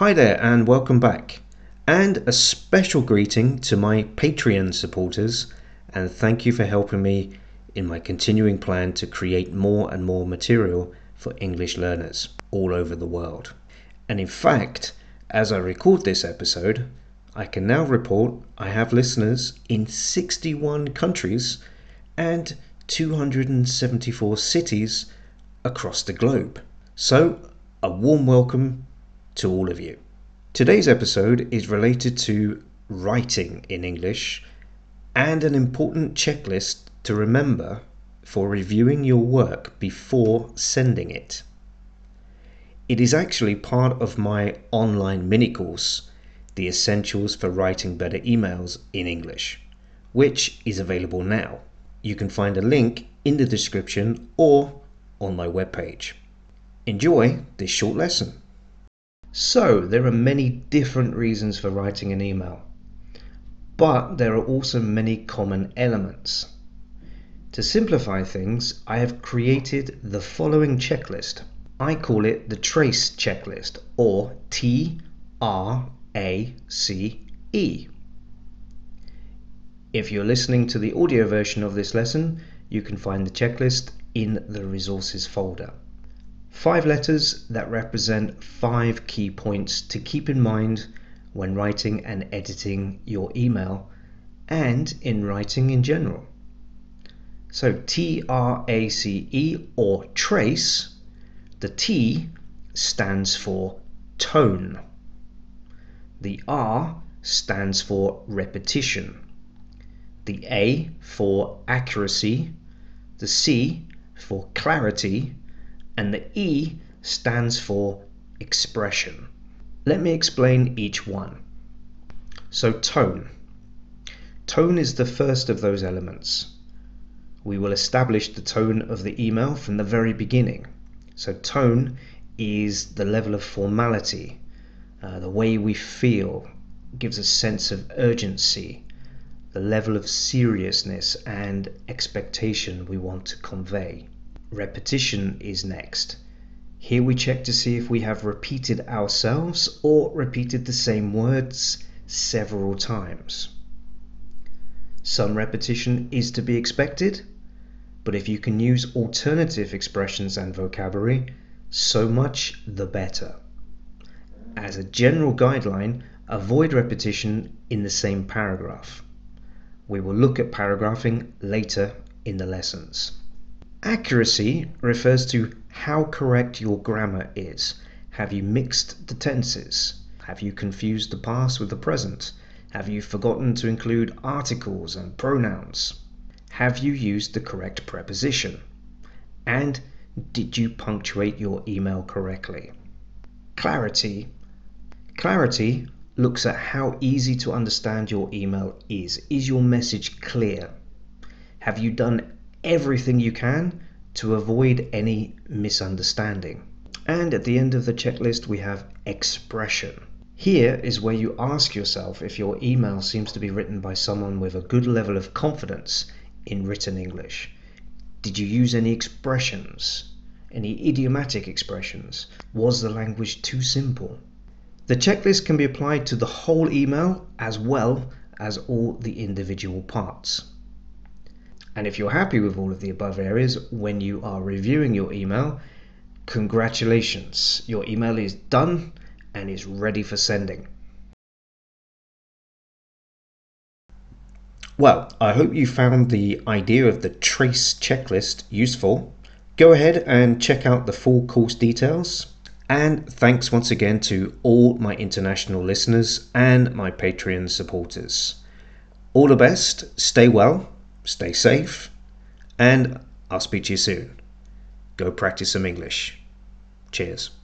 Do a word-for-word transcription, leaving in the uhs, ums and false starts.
Hi there and welcome back, and a special greeting to my Patreon supporters, and thank you for helping me in my continuing plan to create more and more material for English learners all over the world. And in fact, as I record this episode, I can now report I have listeners in sixty-one countries and two hundred seventy-four cities across the globe. So, a warm welcome to all of you. Today's episode is related to writing in English and an important checklist to remember for reviewing your work before sending it. It is actually part of my online mini course, The Essentials for Writing Better Emails in English, which is available now. You can find a link in the description or on my webpage. Enjoy this short lesson. So, there are many different reasons for writing an email, but there are also many common elements. To simplify things, I have created the following checklist. I call it the TRACE checklist, or T R A C E. If you're listening to the audio version of this lesson, you can find the checklist in the resources folder. Five letters that represent five key points to keep in mind when writing and editing your email and in writing in general. So T R A C E, or TRACE, the T stands for tone, the R stands for repetition, the A for accuracy, the C for clarity, and the E stands for expression. Let me explain each one. So tone. Tone is the first of those elements. We will establish the tone of the email from the very beginning. So tone is the level of formality, uh, the way we feel, gives a sense of urgency, the level of seriousness and expectation we want to convey. Repetition is next. Here we check to see if we have repeated ourselves or repeated the same words several times. Some repetition is to be expected, but if you can use alternative expressions and vocabulary, so much the better. As a general guideline, avoid repetition in the same paragraph. We will look at paragraphing later in the lessons. Accuracy refers to how correct your grammar is. Have you mixed the tenses? Have you confused the past with the present? Have you forgotten to include articles and pronouns? Have you used the correct preposition? And did you punctuate your email correctly? Clarity. Clarity looks at how easy to understand your email is. Is your message clear? Have you done everything you can to avoid any misunderstanding? And at the end of the checklist we have expression. Here is where you ask yourself if your email seems to be written by someone with a good level of confidence in written English. Did you use any expressions? Any idiomatic expressions? Was the language too simple? The checklist can be applied to the whole email as well as all the individual parts. And if you're happy with all of the above areas when you are reviewing your email, congratulations, your email is done and is ready for sending. Well, I hope you found the idea of the TRACE checklist useful. Go ahead and check out the full course details. And thanks once again to all my international listeners and my Patreon supporters. All the best, stay well, stay safe, and I'll speak to you soon. Go practice some English. Cheers.